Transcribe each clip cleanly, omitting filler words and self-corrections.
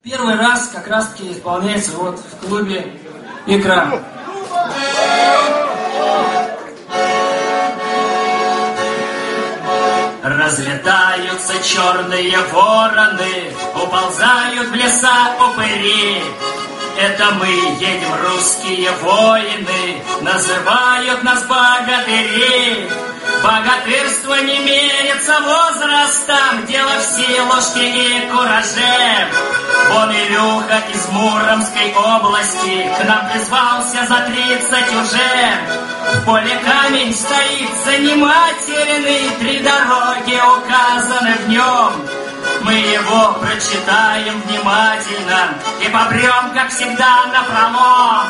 Первый раз как раз-таки исполняется вот в клубе «Икра». Разлетаются черные вороны, уползают в леса упыри. Это мы едем, русские воины, называют нас богатыри. Богатырство не мерится возрастом, дело в силушке и кураже. Вон Илюха из Муромской области к нам призвался за 30 уже. В поле камень стоит занимательный, 3 дороги указаны в нем. Мы его прочитаем внимательно и попрем, как всегда, напролом.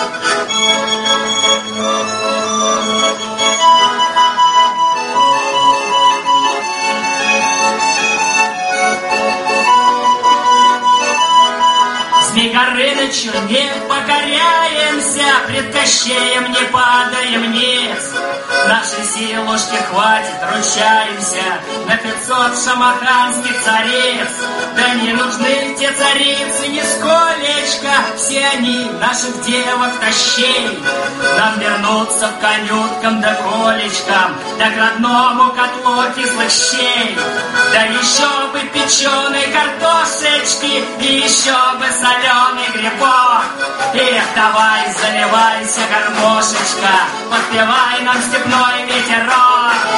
Змей Горынычу не покоряемся, пред Кощеем не падаем вниз. Нашей силушки хватит, ручаемся, на 500 шамаханских цариц. Да не нужны те царицы нисколечко, все они наших девок тащей. Нам вернуться в конюткам да колечкам, да к родному котлу кислых щей. Да еще бы печеной картошечки, и еще бы соленый грибок. Эх, давай, заливайся, гармошечка, подпевай нам степной ветерок.